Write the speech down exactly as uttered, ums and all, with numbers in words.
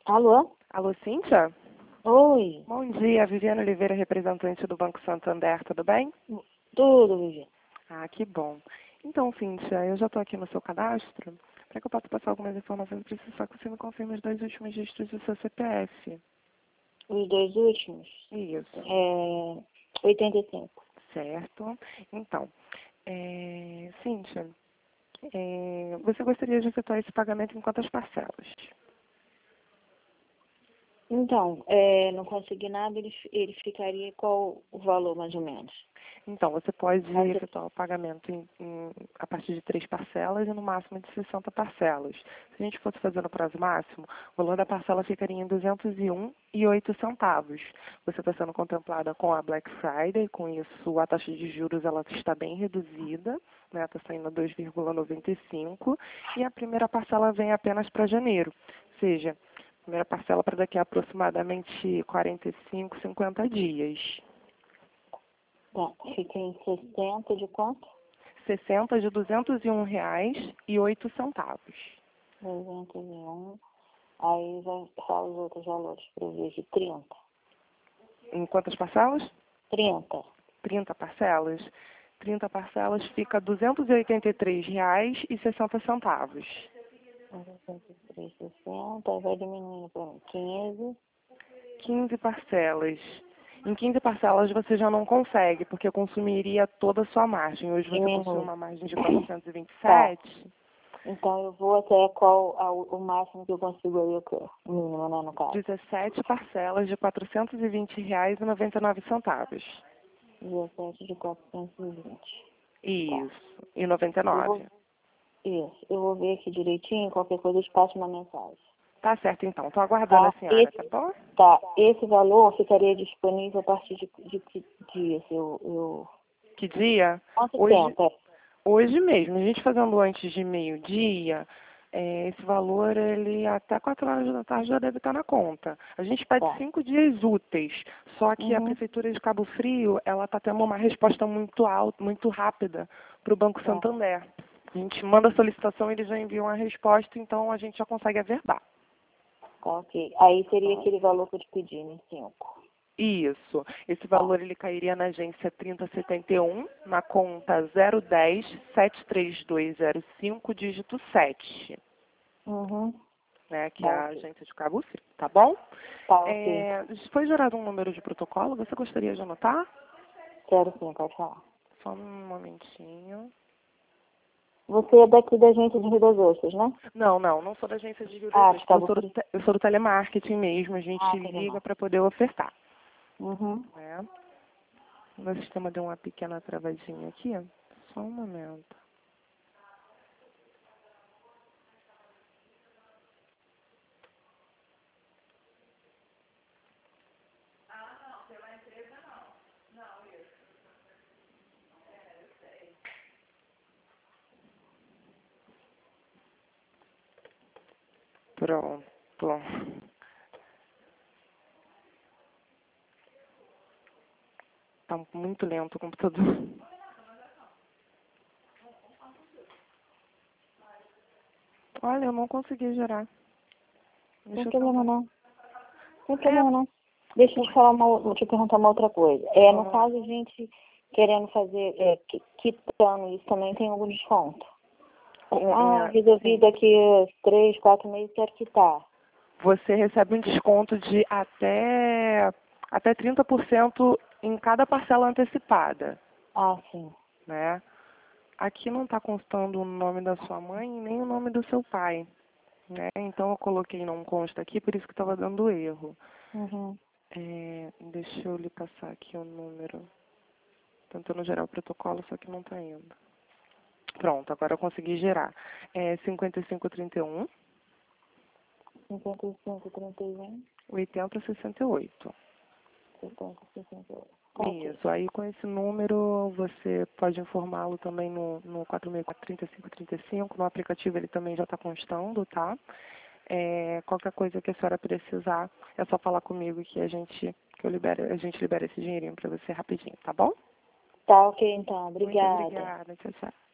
Alô? Alô, Cíntia? Oi. Bom dia, Viviane Oliveira, representante do Banco Santander, tudo bem? Tudo, Vivi. Ah, que bom. Então, Cíntia, eu já estou aqui no seu cadastro. Para que eu possa passar algumas informações, eu preciso só que você me confirme os dois últimos dígitos do seu C P F. Os dois últimos? Isso. É oitenta e cinco. Certo. Então, é... Cíntia, é... você gostaria de efetuar esse pagamento em quantas parcelas? Então, é, não consegui nada, ele, ele ficaria qual o valor, mais ou menos? Então, você pode Mas, efetuar o pagamento em, em, a partir de três parcelas e no máximo de sessenta parcelas. Se a gente fosse fazer no prazo máximo, o valor da parcela ficaria em duzentos e um e oito centavos. Você está sendo contemplada com a Black Friday, com isso a taxa de juros ela está bem reduzida, né? Está saindo dois vírgula noventa e cinco e a primeira parcela vem apenas para janeiro, ou seja, a primeira parcela para daqui a aproximadamente quarenta e cinco, cinquenta dias. tá, fica em sessenta de quanto? sessenta de duzentos e um reais e oito centavos. duzentos e um. Aí vai só os outros valores para eu ver aqui. trinta. Em quantas parcelas? trinta. trinta parcelas. trinta parcelas fica duzentos e oitenta e três reais e sessenta centavos. oitenta e três, sessenta. Vai diminuindo para mim. quinze. quinze parcelas. Em quinze parcelas você já não consegue, porque consumiria toda a sua margem. Hoje você Diminui. possui uma margem de quatrocentos e vinte e Tá. sete. Então eu vou até qual a- o máximo que eu consigo aí, o quê? O mínimo, né, no caso. dezessete parcelas de quatrocentos e vinte reais e noventa e nove centavos. dezessete de quatrocentos e vinte. Isso. E noventa e Eu vou, nove. isso. Eu vou ver aqui direitinho, qualquer coisa eu te passo uma mensagem. Tá certo, então. Estou aguardando Tá? a senhora, Esse, tá bom? tá. Esse valor ficaria disponível a partir de, de que dia? Se eu, eu... Que dia? Quanto Hoje, tempo? É? hoje mesmo. A gente fazendo antes de meio-dia, é, esse valor, ele até quatro horas da tarde já deve estar na conta. A gente pede Tá. cinco dias úteis, só que a Uhum. Prefeitura de Cabo Frio, ela está tendo uma resposta muito alta, muito rápida para o Banco Tá. Santander. A gente manda a solicitação, eles já enviam a resposta, então a gente já consegue averbar. Tá, ok. Aí seria aquele valor que eu te pedi, né? cinco. Isso. Esse Tá. valor ele cairia na agência trinta setenta e um, na conta zero dez, sete três dois zero cinco, dígito sete, Uhum. né, que é Tá, a ok. agência de Cabo Frio, tá bom? Tá, ok. É, foi gerado um número de protocolo, você gostaria de anotar? Quero sim, pode falar. Só um momentinho. Você é daqui da agência de Rio das Ostras, né? Não, não, não sou da agência de Rio das Ah, de Ostras, eu Cabo sou do, Frio. te- eu sou do telemarketing mesmo, a gente Ah, tudo liga bom. para poder ofertar, Uhum. né? O meu sistema deu uma pequena travadinha aqui, só um momento. Pronto. Tá muito lento o computador. Olha, eu não consegui gerar. Não Deixa tem eu problema tentar. não. Não tem É, problema não. Deixa eu te falar uma, te perguntar uma outra coisa. É, no vamos lá. caso, a gente querendo fazer, é, qui- quitando isso também tem algum desconto? Ah, É, resolvi sim. daqui a três, quatro meses, quero quitar. Você recebe um desconto de até, até trinta por cento em cada parcela antecipada, Ah, sim. né? Aqui não está constando o nome da sua mãe nem o nome do seu pai, né? Então eu coloquei não consta aqui, por isso que estava dando erro. Uhum. É, deixa eu lhe passar aqui o número. Tentando gerar o protocolo, só que não está indo. Pronto, agora eu consegui gerar. É cinquenta e cinco, trinta e um, cinquenta e cinco, trinta e um, oitenta, sessenta e oito. setenta, sessenta e oito. Tá, ok. Isso, aí com esse número você pode informá-lo também no, no quatro seis quatro, trinta e cinco, trinta e cinco, no aplicativo ele também já está constando, tá? É, qualquer coisa que a senhora precisar, é só falar comigo que a gente, que eu libero, a gente libera esse dinheirinho para você rapidinho, tá bom? Tá, ok, então. Muito Obrigada. obrigada, tchau, tchau.